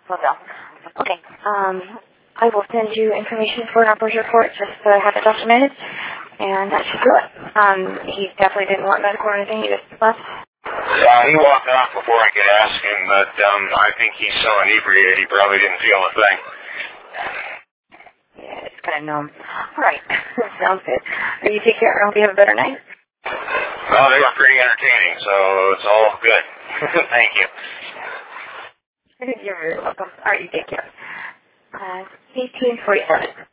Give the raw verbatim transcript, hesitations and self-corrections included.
Will do. Okay. Um, I will send you information for an operator's report just so I have it documented, and that should do it. Um, he definitely didn't want medical or anything. He just left. Uh, he walked off before I could ask him, but um, I think he's so inebriated he probably didn't feel a thing. Yeah, it's kind of numb. All right. Sounds good. Are you take care? I hope you have a better night. Well, they were pretty entertaining, so it's all good. Thank you. You're very welcome. All right, you take care. Uh, eighteen forty-seven.